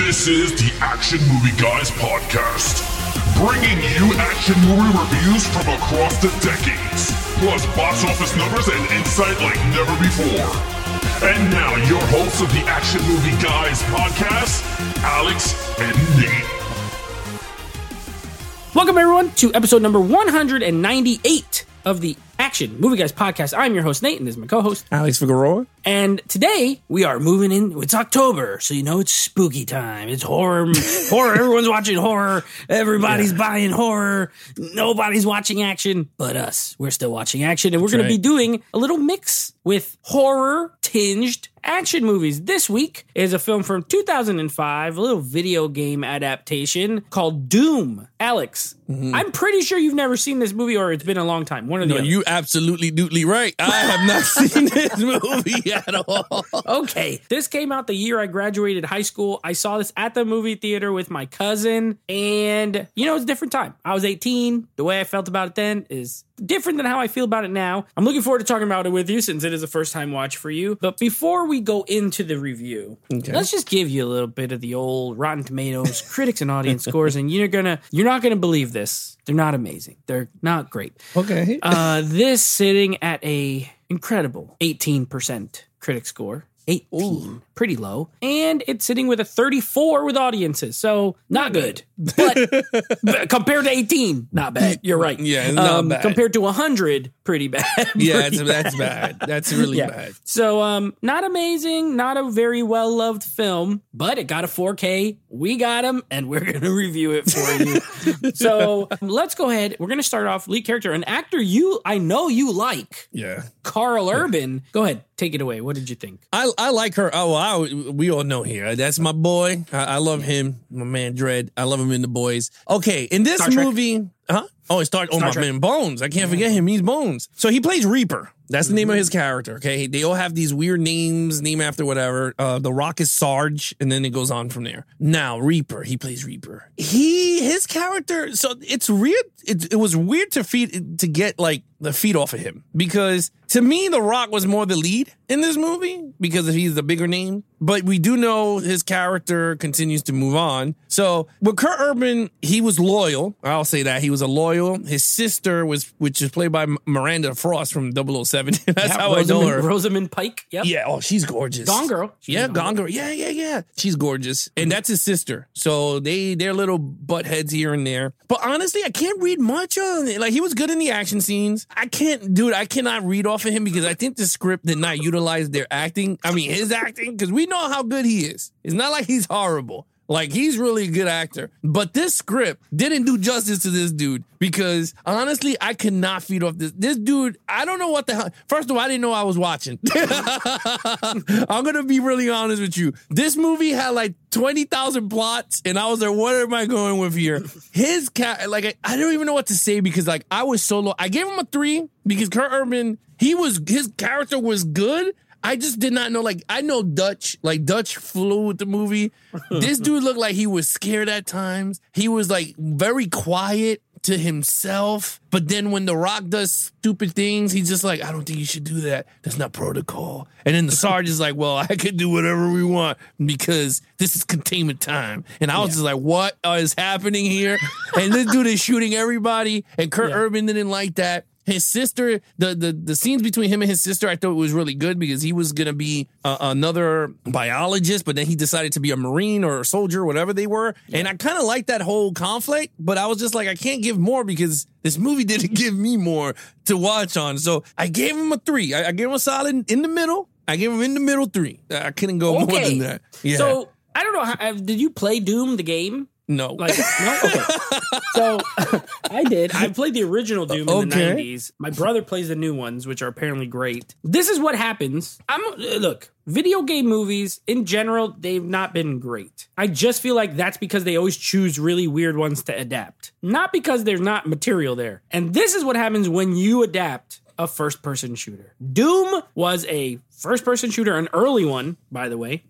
This is the Action Movie Guys podcast, bringing you action movie reviews from across the decades, plus box office numbers and insight like never before. And now, your hosts of the Action Movie Guys podcast, Alex and Nate. Welcome, everyone, to episode number 198 of the Action Movie Guys podcast. I'm your host, Nate, and this is my co-host, Alex Figueroa. And today, we are moving in. It's October, so you know it's spooky time. It's horror. Everyone's watching horror. Everybody's buying horror. Nobody's watching action but us. We're still watching action, and we're going to be doing a little mix with horror-tinged action movies. This week is a film from 2005, a little video game adaptation called Doom. Alex, I'm pretty sure you've never seen this movie, or it's been a long time. One of the other. You absolutely right. I have not seen this movie at all. Okay, this came out the year I graduated high school. I saw this at the movie theater with my cousin, and you know, it's a different time. I was 18. The way I felt about it then is different than how I feel about it now. I'm looking forward to talking about it with you since it is a first time watch for you. But before we go into the review, let's just give you a little bit of the old Rotten Tomatoes critics and audience scores, and you're not gonna believe this. They're not amazing. They're not great. Okay. This sitting at a incredible 18% critic score. 18. Ooh. Pretty low. And it's sitting with a 34 with audiences. So not good. But compared to 18, not bad. You're right. Yeah, it's not bad. Compared to 100, pretty bad. Yeah, that's bad. That's really bad. So not amazing, not a very well-loved film, but it got a 4K. We got him, and we're going to review it for you. So let's go ahead. We're going to start off lead character, an actor I know you like. Yeah. Karl Urban. Go ahead. Take it away. What did you think? I like her. We all know here. That's my boy. I love him. My man Dredd. I love him in The Boys. Okay, in this movie, huh? Oh, it starts. Oh, my man Bones. I can't forget him. He's Bones. So he plays Reaper. That's the name of his character, okay? They all have these weird names, named after whatever. The Rock is Sarge, and then it goes on from there. Now, Reaper, he plays Reaper. His character, so it's weird. It was weird to get, like, the feet off of him. Because, to me, The Rock was more the lead in this movie, because he's the bigger name. But we do know his character continues to move on. So, with Kurt Urban, he was loyal. I'll say that. He was a loyal. His sister, which is played by Miranda Frost from 007. That's how I know her. Rosamund Pike. Yep. Yeah. Oh, she's gorgeous. Gone Girl. Gone Girl. Yeah. She's gorgeous. And that's his sister. So they're little butt heads here and there. But honestly, I can't read much on it. Like, he was good in the action scenes. I cannot read off of him because I think the script did not utilize their acting. I mean, his acting, because we know how good he is. It's not like he's horrible. Like, he's really a good actor. But this script didn't do justice to this dude because, honestly, I could not feed off this. This dude, I don't know what the hell. First of all, I didn't know I was watching. I'm going to be really honest with you. This movie had like 20,000 plots, and I was like, what am I going with here? I don't even know what to say because, like, I was so low. I gave him a 3 because Kurt Urban, his character was good. I just did not know, like, I know Dutch flew with the movie. This dude looked like he was scared at times. He was, like, very quiet to himself. But then when The Rock does stupid things, he's just like, I don't think you should do that. That's not protocol. And then the Sarge is like, well, I could do whatever we want because this is containment time. And I was just like, what is happening here? And this dude is shooting everybody. And Kurt Urban didn't like that. His sister, the scenes between him and his sister, I thought was really good because he was going to be another biologist, but then he decided to be a Marine or a soldier, whatever they were. Yeah. And I kind of liked that whole conflict, but I was just like, I can't give more because this movie didn't give me more to watch on. So I gave him a 3. I gave him a solid in the middle. I gave him in the middle 3. I couldn't go more than that. Yeah. So I don't know. Did you play Doom, the game? No. No? Okay. So I did. I played the original Doom in the 90s. My brother plays the new ones, which are apparently great. This is what happens. Look, video game movies, in general, they've not been great. I just feel like that's because they always choose really weird ones to adapt. Not because there's not material there. And this is what happens when you adapt a first-person shooter. Doom was a first-person shooter, an early one, by the way. You're a lead character who actually has no name. In the original Doom, he has no name.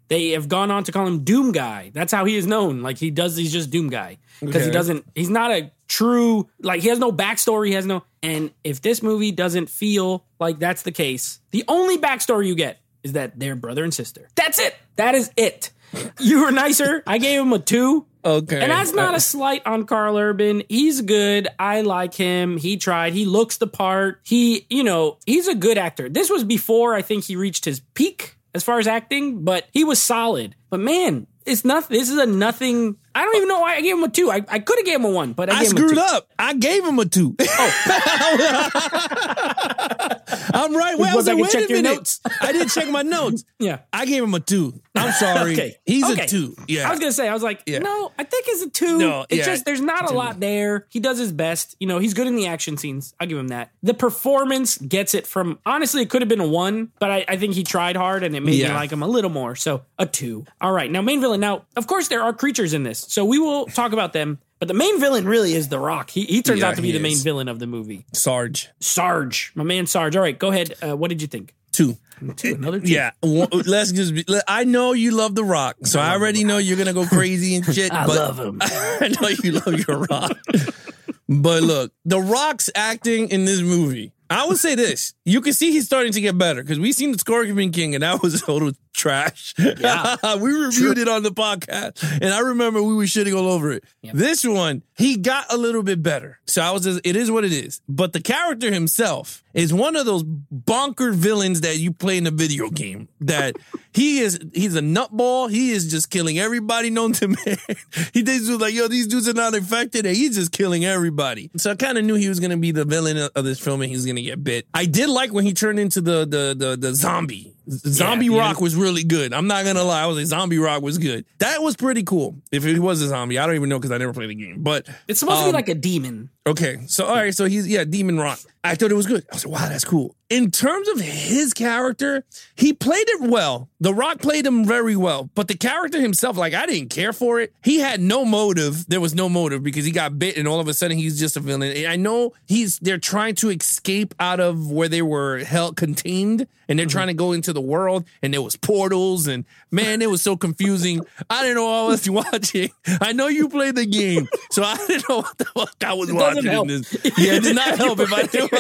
They have gone on to call him Doom Guy. That's how he is known. Like he's just Doom Guy. Because he's not a true, like he has no backstory, and if this movie doesn't feel like that's the case, the only backstory you get is that they're brother and sister. That's it. That is it. You were nicer. I gave him a 2. Okay. And that's not a slight on Karl Urban. He's good. I like him. He tried. He looks the part. He's a good actor. This was before I think he reached his peak as far as acting, but he was solid. But man, it's nothing. This is a nothing. I don't even know why I gave him a 2. I could have gave him a 1, but I gave him a 2. Screwed up. I gave him a 2. Oh. I'm right. Well, I was check your notes. I didn't check my notes. Yeah. I gave him a 2. I'm sorry. Okay. He's a 2. Yeah. I was going to say, no, I think it's a 2. No, it's just, there's not a lot there. He does his best. He's good in the action scenes. I'll give him that. The performance gets it from, honestly, it could have been a 1, but I think he tried hard and it made me like him a little more. So a 2. All right. Now, main villain. Now, of course, there are creatures in this. So we will talk about them. But the main villain really is The Rock. He turns out to be the main villain of the movie. Sarge. My man Sarge. All right, go ahead. What did you think? 2. Another 2. Yeah. Let's just I know you love The Rock, so I already know you're going to go crazy and shit. I love him. I know you love your Rock. But look, The Rock's acting in this movie, I would say this. You can see he's starting to get better because we've seen the Scorpion King and that was total trash. Yeah. We reviewed it on the podcast and I remember we were shitting all over it. Yep. This one, he got a little bit better. So it is what it is. But the character himself is one of those bonker villains that you play in a video game that he's a nutball. He is just killing everybody known to man. He thinks like, these dudes are not infected and he's just killing everybody. So I kind of knew he was going to be the villain of this film and he was going to get bit. I did like when he turned into the zombie. Zombie Rock was really good. I'm not going to lie. I was like, Zombie Rock was good. That was pretty cool. If he was a zombie, I don't even know because I never played the game. But it's supposed to be like a demon. Okay. So, all right. So he's, Demon Rock. I thought it was good. I was like, wow, that's cool. In terms of his character, he played it well. The Rock played him very well. But the character himself, like, I didn't care for it. He had no motive. There was no motive because he got bit and all of a sudden he's just a villain. And I know they're trying to escape out of where they were contained and they're trying to go into the world and there was portals and man, it was so confusing. I didn't know what I was watching. I know you played the game, so I didn't know what the fuck I was watching in this. Yeah, it did not help if I did.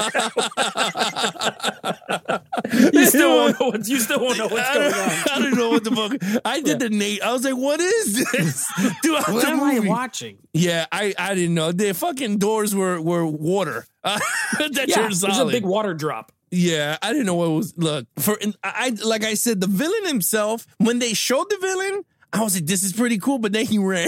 You still won't know what's going on. I don't know what the fuck. I did the Nate. I was like, what is this? Dude, what am I watching? Yeah, I didn't know. The fucking doors were water. It was a big water drop. Yeah, I didn't know what it was. Look, like I said, the villain himself, when they showed the villain, I was like, this is pretty cool, but then he ran.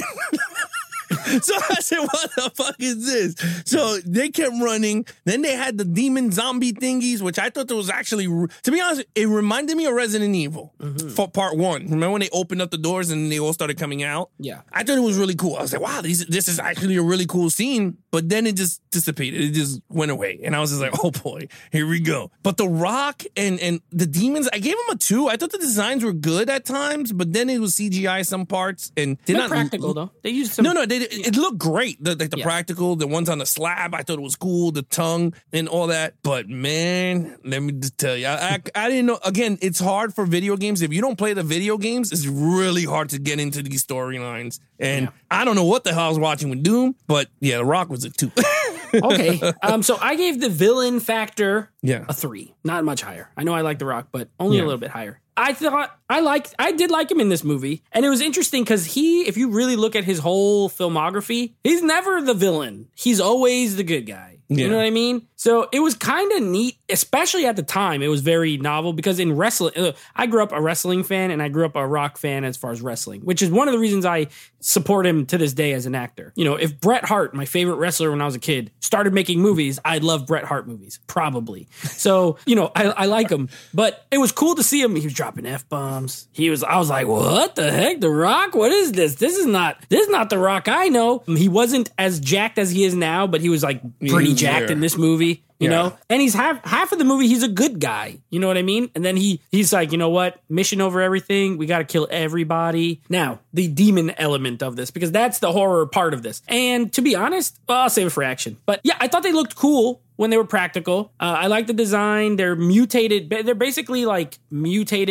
So I said, what the fuck is this? So they kept running. Then they had the demon zombie thingies, which I thought that was actually, to be honest, it reminded me of Resident Evil for part 1. Remember when they opened up the doors and they all started coming out? Yeah. I thought it was really cool. I was like, wow, this is actually a really cool scene. But then it just dissipated. It just went away. And I was just like, oh boy, here we go. But The Rock and the demons, I gave them a 2. I thought the designs were good at times, but then it was CGI some parts. And they're not practical though. They used some. No, it looked great. The practical, the ones on the slab, I thought it was cool. The tongue and all that. But man, let me just tell you, I didn't know. Again, it's hard for video games. If you don't play the video games, it's really hard to get into these storylines. And I don't know what the hell I was watching with Doom, but yeah, The Rock was a 2. Okay. So I gave the villain factor a 3. Not much higher. I know I like The Rock, but only a little bit higher. I did like him in this movie. And it was interesting because if you really look at his whole filmography, he's never the villain. He's always the good guy. You know what I mean? So it was kind of neat, especially at the time. It was very novel because in wrestling, I grew up a wrestling fan and I grew up a Rock fan as far as wrestling, which is one of the reasons I support him to this day as an actor. If Bret Hart, my favorite wrestler when I was a kid, started making movies, I'd love Bret Hart movies, probably. So, I like him, but it was cool to see him. He was dropping F-bombs. I was like, what the heck? The Rock? What is this? This is not the Rock I know. He wasn't as jacked as he is now, but he was like pretty jacked in this movie, you know? And he's half of the movie, he's a good guy. You know what I mean? And then he's like, you know what? Mission over everything. We got to kill everybody. Now, the demon element of this, because that's the horror part of this. And to be honest, I'll save it for action. But yeah, I thought they looked cool when they were practical. I like the design. They're mutated. They're basically like mutated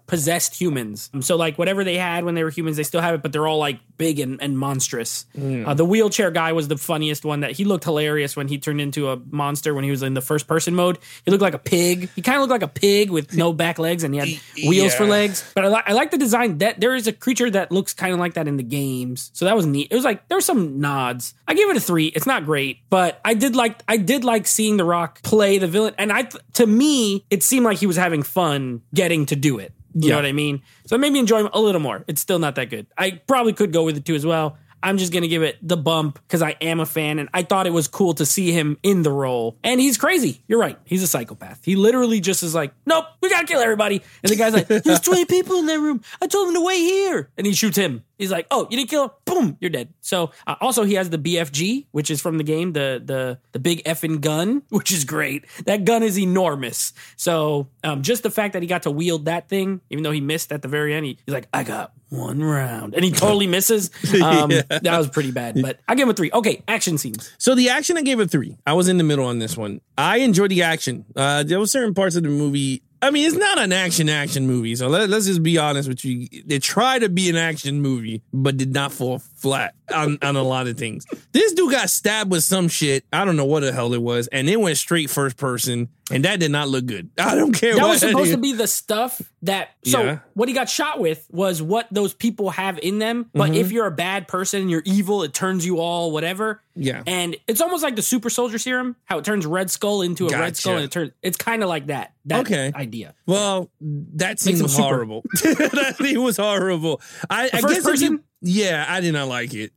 possessed humans. So like whatever they had when they were humans, they still have it, but they're all like big and monstrous. The wheelchair guy was the funniest one. That he looked hilarious when he turned into a monster when he was in the first person mode. He looked like a pig. He kind of looked like a pig with no back legs, and he had wheels for legs. But I like the design. That there is a creature that looks kind of like that in the games, so that was neat. It was like there were some nods. I gave it a 3. It's not great, but I did like seeing The Rock play the villain, and to me it seemed like he was having fun getting to do it. You know what I mean? So it made me enjoy him a little more. It's still not that good. I probably could go with it 2 as well. I'm just going to give it the bump because I am a fan, and I thought it was cool to see him in the role. And he's crazy. You're right. He's a psychopath. He literally just is like, nope, we got to kill everybody. And the guy's like, there's 20 people in that room. I told him to wait here. And he shoots him. He's like, oh, you didn't kill him? Boom, you're dead. So also he has the BFG, which is from the game, the big effing gun, which is great. That gun is enormous. So just the fact that he got to wield that thing, even though he missed at the very end, he's like, I got 1 round. And he totally misses. That was pretty bad, but I give him a 3. Okay, action scenes. So the action, I gave it 3. I was in the middle on this one. I enjoyed the action. There were certain parts of the movie. I mean, it's not an action movie, so let's just be honest with you. They tried to be an action movie, but did not fall flat on a lot of things. This dude got stabbed with some shit. I don't know what the hell it was, and it went straight first person, and that did not look good. I don't care that what was supposed to be the stuff that... So Yeah. what he got shot with was what those people have in them, but if you're a bad person and you're evil, it turns you all whatever. Yeah. And it's almost like the super soldier serum, how it turns Red Skull into a Red Skull, and it's kind of like that idea. Well, that Makes seemed him super. horrible. That thing was horrible. I first guess person? Yeah, I did not like it.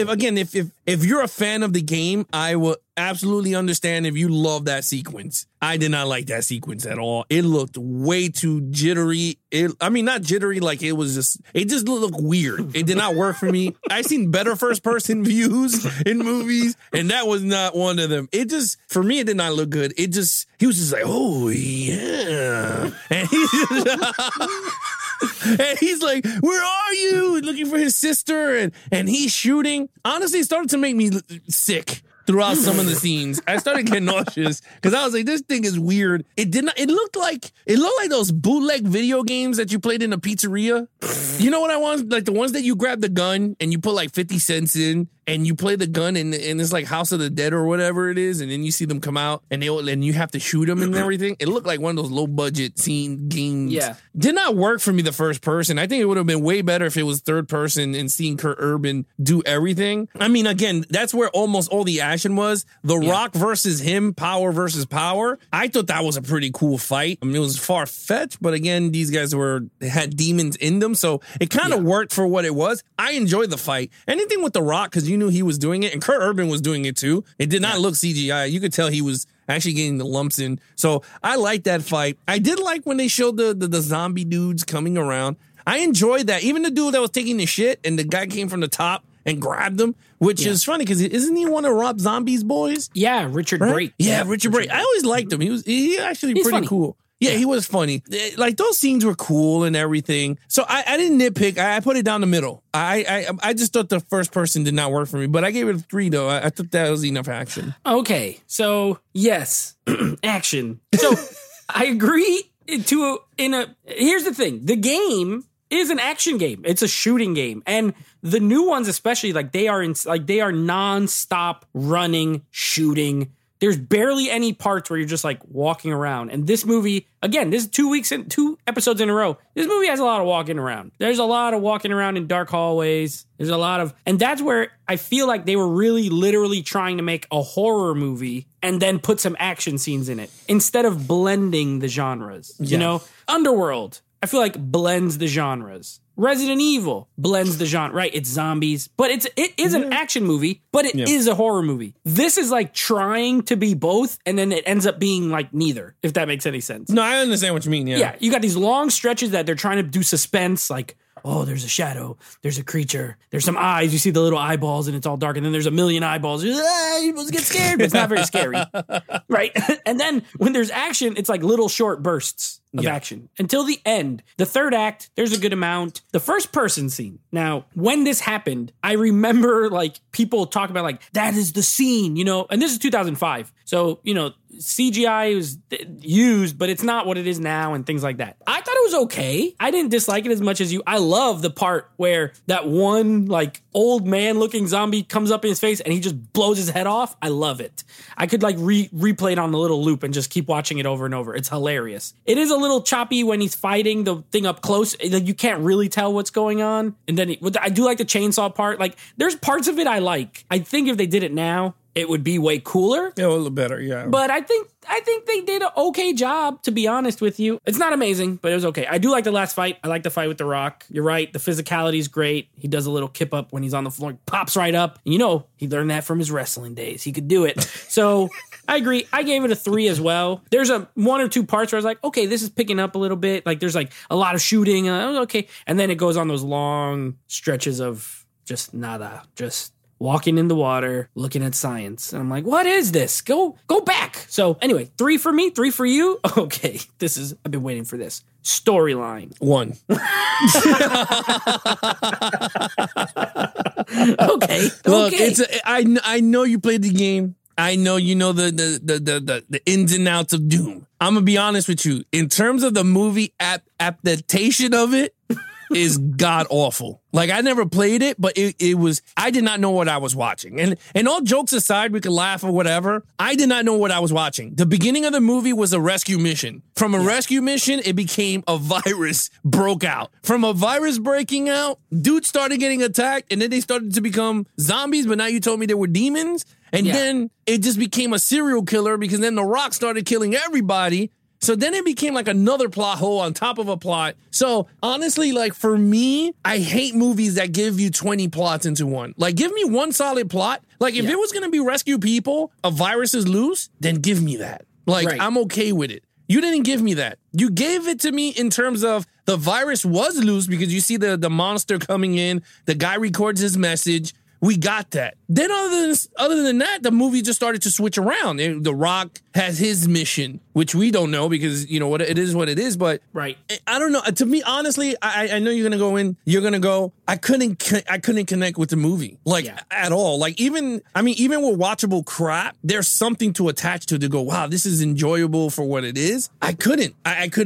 If you're a fan of the game, I will absolutely understand if you love that sequence. I did not like that sequence at all. It looked way too jittery. Not jittery, like it just looked weird. It did not work for me. I've seen better first person views in movies, and that was not one of them. For me, it did not look good. He was just like, oh yeah. And and he's like, where are you? Looking for his sister, and he's shooting. Honestly, it started to make me sick throughout some of the scenes. I started getting nauseous because I was like, this thing is weird. It looked like those bootleg video games that you played in a pizzeria. You know what I want? Like the ones that you grab the gun and you put like 50 cents in and you play the gun and it's like House of the Dead or whatever it is, and then you see them come out and you have to shoot them and everything. It looked like one of those low budget scene games. Yeah. Did not work for me the first person. I think it would have been way better if it was third person and seeing Kurt Urban do everything. I mean, again, that's where almost all the action was. The Rock versus him, power versus power. I thought that was a pretty cool fight. I mean, it was far-fetched, but again, these guys had demons in them, so it kind of worked for what it was. I enjoyed the fight. Anything with The Rock, because you knew he was doing it, and Kurt Urban was doing it too. It did not look CGI. You could tell he was actually getting the lumps in. So I liked that fight. I did like when they showed the zombie dudes coming around. I enjoyed that. Even the dude that was taking the shit and the guy came from the top and grabbed him, which is funny because isn't he one of Rob Zombie's boys? Yeah, Richard Brake. Yeah, Richard Brake. I always liked him. He actually pretty funny. cool. Yeah, he was funny. Like those scenes were cool and everything. So I didn't nitpick. I put it down the middle. I just thought the first person did not work for me, but I gave it a 3 though. I thought that was enough action. Okay, so yes, action. So I agree here's the thing. The game is an action game. It's a shooting game. And the new ones especially, they are non-stop running, shooting. There's barely any parts where you're just like walking around. And this movie, again, this is 2 episodes in a row. This movie has a lot of walking around. There's a lot of walking around in dark hallways. And that's where I feel like they were really literally trying to make a horror movie and then put some action scenes in it instead of blending the genres. Yeah. You know, Underworld, I feel like blends the genres. Resident Evil blends the genre, right? It's zombies, but it is an action movie, but it is a horror movie. This is like trying to be both, and then it ends up being like neither, if that makes any sense. No, I understand what you mean. Yeah, you got these long stretches that they're trying to do suspense, like, oh, there's a shadow, there's a creature, there's some eyes, you see the little eyeballs and it's all dark, and then there's a million eyeballs. You're supposed to get scared, but it's not very scary, right? And then when there's action, it's like little short bursts of action until the end. The third act, there's a good amount. The first person scene. Now, when this happened, I remember like people talk about like, that is the scene, you know, and this is 2005. So, you know, CGI was used, but it's not what it is now and things like that. I thought it it was okay. I didn't dislike it as much as you. I love the part where that one like old man looking zombie comes up in his face and he just blows his head off. I love it. I could like replay it on the little loop and just keep watching it over and over. It's hilarious. It is a little choppy when he's fighting the thing up close. Like you can't really tell what's going on. And then I do like the chainsaw part. Like there's parts of it I like. I think if they did it now, it would be way cooler. Yeah, a little better, yeah. But I think they did an okay job, to be honest with you. It's not amazing, but it was okay. I do like the last fight. I like the fight with The Rock. You're right. The physicality is great. He does a little kip up when he's on the floor. Pops right up. You know, he learned that from his wrestling days. He could do it. So I agree. I gave it a 3 as well. There's one or two parts where I was like, okay, this is picking up a little bit. Like there's like a lot of shooting. Okay. And then it goes on those long stretches of just nada. Just walking in the water, looking at science. And I'm like, what is this? Go back. So anyway, 3 for me, 3 for you. Okay, I've been waiting for this. Storyline. 1. Okay. Look, Okay. I know you played the game. I know you know the ins and outs of Doom. I'm gonna be honest with you. In terms of the movie adaptation of it, is god awful. Like I never played it, but it was, I did not know what I was watching. And all jokes aside, we could laugh or whatever. I did not know what I was watching. The beginning of the movie was a rescue mission. From a rescue mission, it became a virus broke out. From a virus breaking out, dudes started getting attacked and then they started to become zombies, but now you told me they were demons. And then it just became a serial killer because then The Rock started killing everybody. So then it became like another plot hole on top of a plot. So honestly, like for me, I hate movies that give you 20 plots into one. Like give me one solid plot. Like if it was going to be rescue people, a virus is loose, then give me that. Like I'm okay with it. You didn't give me that. You gave it to me in terms of the virus was loose because you see the monster coming in. The guy records his message. We got that. Then other than that, the movie just started to switch around. The Rock has his mission, which we don't know because, you know, what it is. But I don't know. To me, honestly, I know you're going to go in. You're going to go. I couldn't connect with the movie at all. Like even with watchable crap, there's something to attach to go, wow, this is enjoyable for what it is. I couldn't.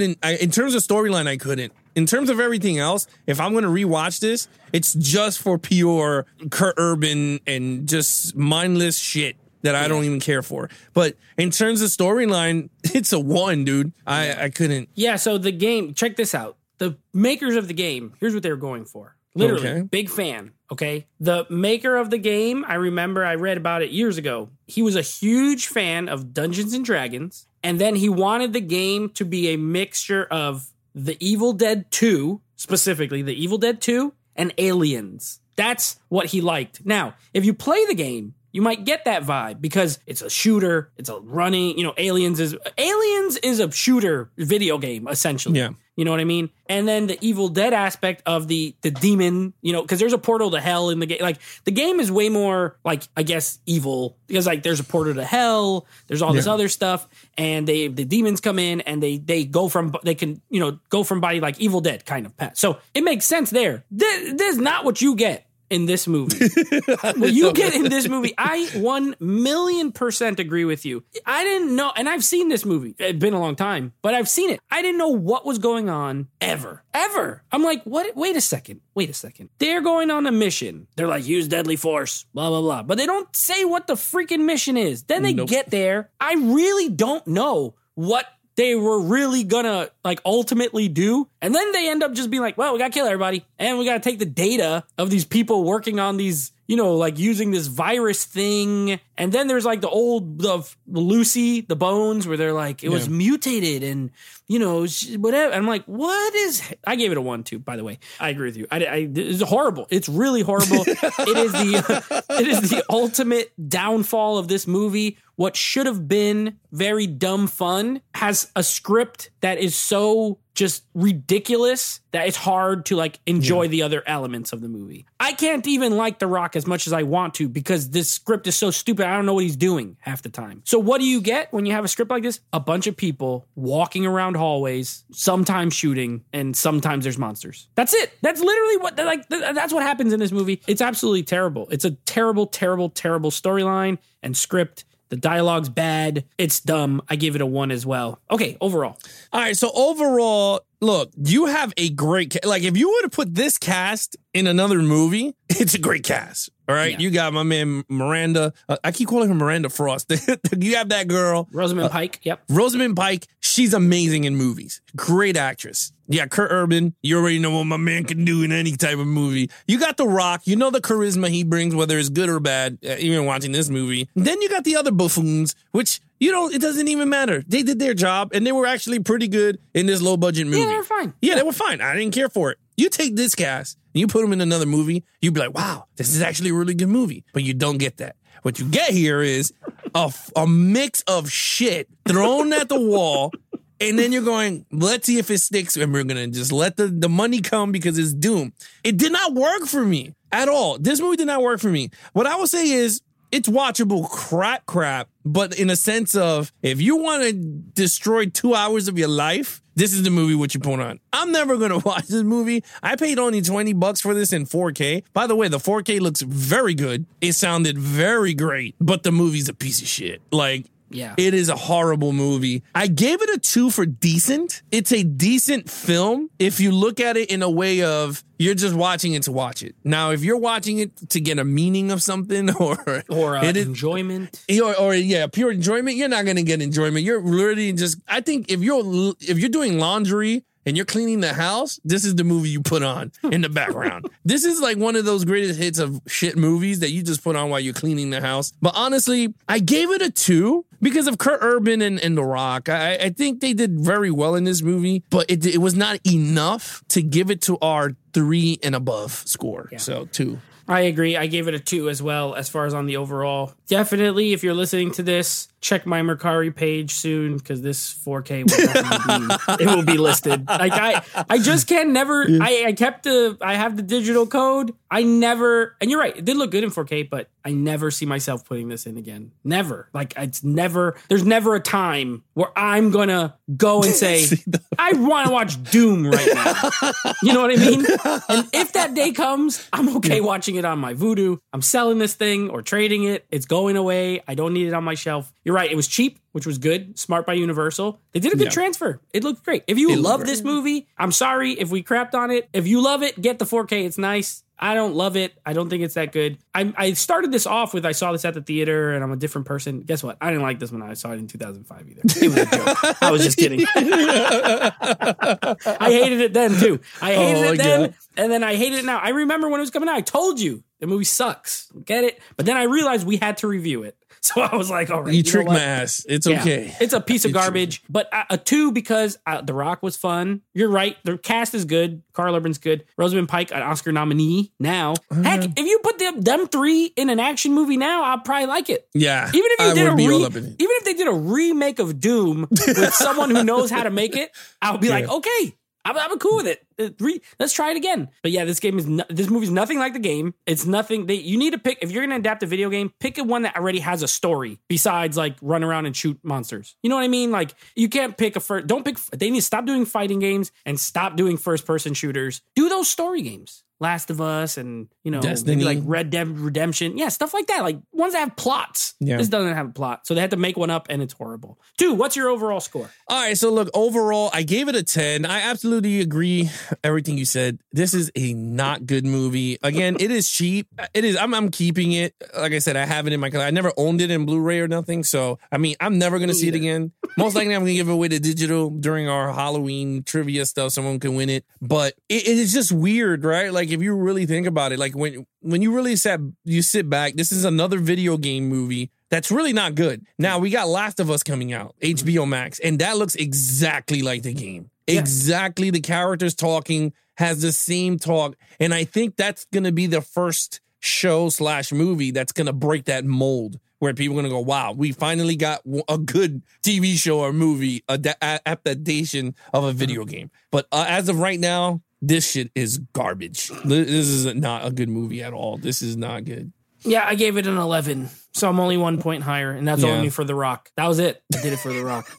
In terms of storyline, I couldn't. In terms of everything else, if I'm going to rewatch this, it's just for pure Kurt Urban and just mindless shit that I don't even care for. But in terms of storyline, it's a 1, dude. I couldn't. Yeah, so the game, check this out. The makers of the game, here's what they were going for. Literally, big fan, okay? The maker of the game, I remember I read about it years ago. He was a huge fan of Dungeons and Dragons, and then he wanted the game to be a mixture of The Evil Dead 2, specifically The Evil Dead 2, and Aliens. That's what he liked. Now, if you play the game, you might get that vibe because it's a shooter, it's a running, Aliens is a shooter video game, essentially. Yeah. You know what I mean? And then the Evil Dead aspect of the demon, because there's a portal to hell in the game. Like, the game is way more, like, I guess, evil. Because, like, there's a portal to hell, there's all this other stuff, and the demons come in, and they can go from body like Evil Dead kind of path. So, it makes sense there. This is not what you get in this movie. What you get in this movie, I 1,000,000% agree with you. I didn't know, and I've seen this movie. It's been a long time, but I've seen it. I didn't know what was going on ever. I'm like, what? Wait a second. They're going on a mission. They're like, use deadly force, blah, blah, blah. But they don't say what the freaking mission is. Then they get there. I really don't know what they were really gonna like ultimately do. And then they end up just being like, well, we gotta kill everybody. And we gotta take the data of these people working on these, like using this virus thing. And then there's like the Lucy, the bones, where they're like, it was mutated and, whatever. And I'm like, I gave it a 1 too, by the way. I agree with you. It's horrible. It's really horrible. It is the ultimate downfall of this movie. What should have been very dumb fun has a script that is so just ridiculous that it's hard to like enjoy the other elements of the movie. I can't even like The Rock as much as I want to because this script is so stupid. I don't know what he's doing half the time. So what do you get when you have a script like this? A bunch of people walking around hallways, sometimes shooting, and sometimes there's monsters. That's it. That's literally that's what happens in this movie. It's absolutely terrible. It's a terrible, terrible, terrible storyline and script. The dialogue's bad. It's dumb. I give it a 1 as well. Okay, overall. All right, so overall, look, you have a great like if you were to put this cast in another movie, it's a great cast. All right, Yeah. You got my man Miranda. I keep calling her Miranda Frost. You have that girl, Rosamund Pike. Yep. Rosamund Pike. She's amazing in movies. Great actress. Yeah, Kurt Urban. You already know what my man can do in any type of movie. You got The Rock. You know the charisma he brings, whether it's good or bad. Even watching this movie. Then you got the other buffoons, which it doesn't even matter. They did their job, and they were actually pretty good in this low budget movie. Yeah, they were fine. Yeah, they were fine. I didn't care for it. You take this cast and you put them in another movie, you'd be like, wow, this is actually a really good movie. But you don't get that. What you get here is a mix of shit thrown at the wall. And then you're going, let's see if it sticks. And we're going to just let the money come because it's Doom. It did not work for me at all. This movie did not work for me. What I will say is it's watchable crap. But in a sense of if you want to destroy 2 hours of your life, this is the movie what you put on. I'm never going to watch this movie. I paid only $20 for this in 4K. By the way, the 4K looks very good. It sounded very great, but the movie's a piece of shit. Like, Yeah. It is a horrible movie. I gave it a 2 for decent. It's a decent film if you look at it in a way of you're just watching it to watch it. Now, if you're watching it to get a meaning of something or enjoyment or pure enjoyment, you're not going to get enjoyment. You're literally just, I think if you're doing laundry and you're cleaning the house, this is the movie you put on in the background. This is like one of those greatest hits of shit movies that you just put on while you're cleaning the house. But honestly, I gave it a 2 because of Kurt Urban and The Rock. I think they did very well in this movie, but it was not enough to give it to our 3 and above score. Yeah. So 2. I agree. I gave it a 2 as well as far as on the overall. Definitely, if you're listening to this, check my Mercari page soon because this 4K will be listed. Like I just can never. Yeah. I have the digital code. I never, and you're right, it did look good in 4K, but I never see myself putting this in again. Never. Like it's never. There's never a time where I'm gonna go and say I want to watch Doom right now. You know what I mean? And if that day comes, I'm okay watching it on my Vudu. I'm selling this thing or trading it. It's going away. I don't need it on my shelf. You're right. It was cheap, which was good. Smart by Universal. They did a good transfer. It looked great. If you love this movie, I'm sorry if we crapped on it. If you love it, get the 4K. It's nice. I don't love it. I don't think it's that good. I started this off with I saw this at the theater and I'm a different person. Guess what? I didn't like this when I saw it in 2005 either. It was a joke. I was just kidding. I hated it then too. I hated it then and then I hated it now. I remember when it was coming out. I told you the movie sucks. Get it? But then I realized we had to review it. So I was like, all right. You tricked my ass. It's okay. It's a piece of garbage. But a 2 because The Rock was fun. You're right. The cast is good. Karl Urban's good. Rosamund Pike, an Oscar nominee now. Heck, if you put them 3 in an action movie now, I'll probably like it. Yeah. Even if they did a remake of Doom with someone who knows how to make it, I'll be like, okay. I'm cool with it. Let's try it again. But yeah, this movie's nothing like the game. It's nothing. You need to pick, if you're going to adapt a video game, pick one that already has a story besides like run around and shoot monsters. You know what I mean? Like you can't pick they need to stop doing fighting games and stop doing first person shooters. Do those story games. Last of Us and, Destiny. Maybe like Red Dead Redemption. Yeah, stuff like that. Like ones that have plots. Yeah. This doesn't have a plot. So they had to make one up and it's horrible. 2, what's your overall score? All right. So look, overall, I gave it a 10. I absolutely agree everything you said. This is a not good movie. Again, it is cheap. It is. I'm keeping it. Like I said, I have it in my collection. I never owned it in Blu-ray or nothing. So, I mean, I'm never going to see it again. Most likely I'm going to give it away to digital during our Halloween trivia stuff. Someone can win it. But it is just weird, right? Like if you really think about it, like when you really sit back, this is another video game movie that's really not good. Now we got Last of Us coming out, HBO Max, and that looks exactly like the game. Yeah. Exactly. The characters talking has the same talk. And I think that's going to be the first show/movie that's going to break that mold where people are going to go, wow, we finally got a good TV show or movie adaptation of a video game. But as of right now, this shit is garbage. This is not a good movie at all. This is not good. Yeah, I gave it an 11. So I'm only 1 point higher, and that's only for The Rock. That was it. I did it for The Rock.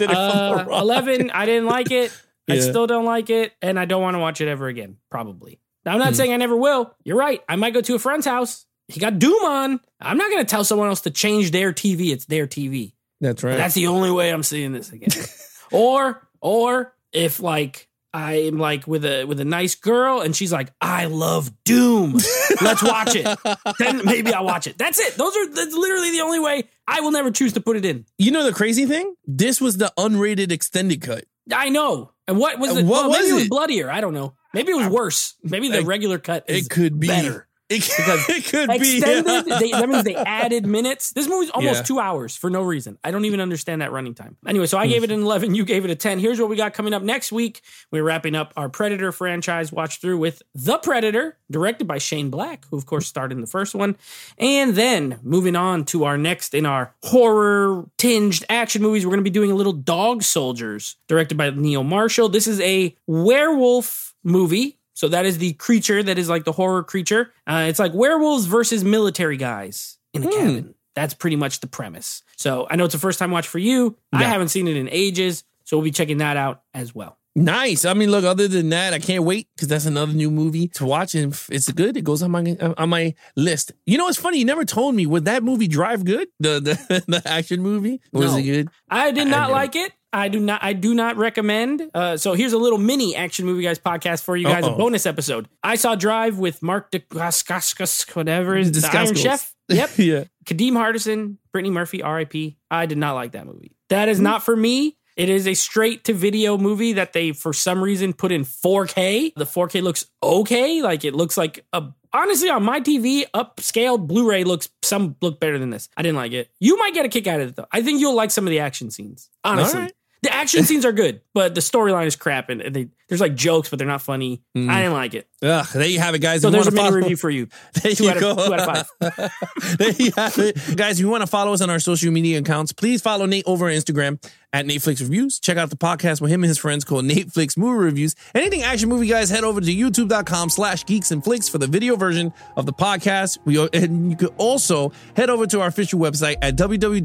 11, I didn't like it. I still don't like it, and I don't want to watch it ever again, probably. Now, I'm not saying I never will. You're right. I might go to a friend's house. He got Doom on. I'm not going to tell someone else to change their TV. It's their TV. That's right. That's the only way I'm seeing this again. Or if, like, I'm like with a nice girl and she's like, I love Doom. Let's watch it. Then maybe I'll watch it. That's it. That's literally the only way. I will never choose to put it in. You know the crazy thing? This was the unrated extended cut. I know. And what was it? What was maybe it was it? bloodier. I don't know. Maybe it was worse. Maybe the regular cut is It could be better. It could be. Extended, that means they added minutes. This movie's almost 2 hours for no reason. I don't even understand that running time. Anyway, so I gave it an 11. You gave it a 10. Here's what we got coming up next week. We're wrapping up our Predator franchise watch through with The Predator, directed by Shane Black, who of course starred in the first one. And then moving on to our next in our horror-tinged action movies, we're going to be doing a little Dog Soldiers, directed by Neil Marshall. This is a werewolf movie. So that is the creature that is like the horror creature. It's like werewolves versus military guys in a cabin. That's pretty much the premise. So I know it's a first time watch for you. Yeah. I haven't seen it in ages. So we'll be checking that out as well. Nice. I mean, look, other than that, I can't wait because that's another new movie to watch. And if it's good, it goes on my list. You know, it's funny. You never told me, would that movie Drive good? The action movie? Was it good? I did not like it. I do not recommend. So here's a little mini Action Movie Guys podcast for you guys, a bonus episode. I saw Drive with Mark Dacascos, whatever is the Iron Chef. Yep. Yeah. Kadeem Hardison, Brittany Murphy, R.I.P. I did not like that movie. That is not for me. It is a straight to video movie that they, for some reason, put in 4K. The 4K looks okay. Like it looks like honestly, on my TV, upscaled Blu-ray some look better than this. I didn't like it. You might get a kick out of it though. I think you'll like some of the action scenes. Honestly. All right. The action scenes are good, but the storyline is crap, and there's like jokes, but they're not funny. I didn't like it. Ugh, there you have it, guys. So there's a mini review for you. There two you go. out of 5. There you have it. Guys, if you want to follow us on our social media accounts, please follow Nate over on Instagram at NateFlix Reviews. Check out the podcast with him and his friends called NateFlix Movie Reviews. Anything action movie, guys, head over to youtube.com/geeksandflix for the video version of the podcast. And you can also head over to our official website at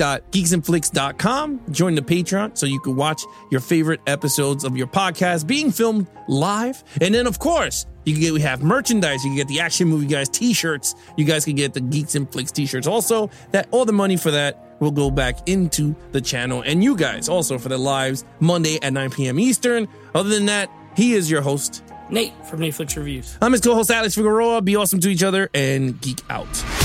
www.geeksandflix.com. Join the Patreon so you can watch your favorite episodes of your podcast being filmed live. And then, of course, we have merchandise. You can get the Action Movie Guys t-shirts. You guys can get the Geeks and Flicks t-shirts. Also, all the money for that will go back into the channel. And you guys also for the lives Monday at 9 p.m. Eastern. Other than that, he is your host, Nate from NateFlix Reviews. I'm his co-host, Alex Figueroa. Be awesome to each other and geek out.